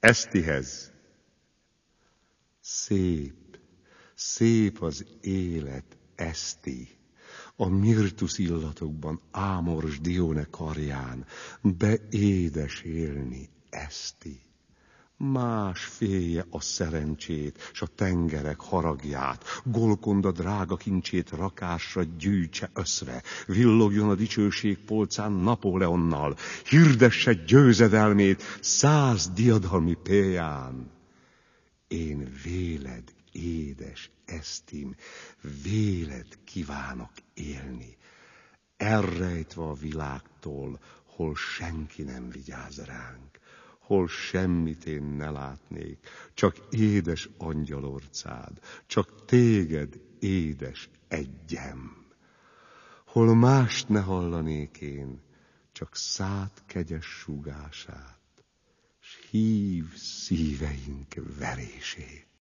Esztihez. Szép, szép az élet, Eszti, a mirtusz illatokban, ámors Dione karján, beédes élni, Eszti. Más félje a szerencsét, s a tengerek haragját, Golkonda drága kincsét rakásra gyűjtse összve, villogjon a dicsőség polcán Napóleonnal, hirdesse győzedelmét 100 diadalmi pélyán. Én véled, édes Esztim, véled kívánok élni, elrejtve a világtól, hol senki nem vigyáz ránk, hol semmit én ne látnék, csak édes angyalorcád, csak téged, édes egyem. Hol mást ne hallanék én, csak szád kegyes súgását, s hív szíveink verését.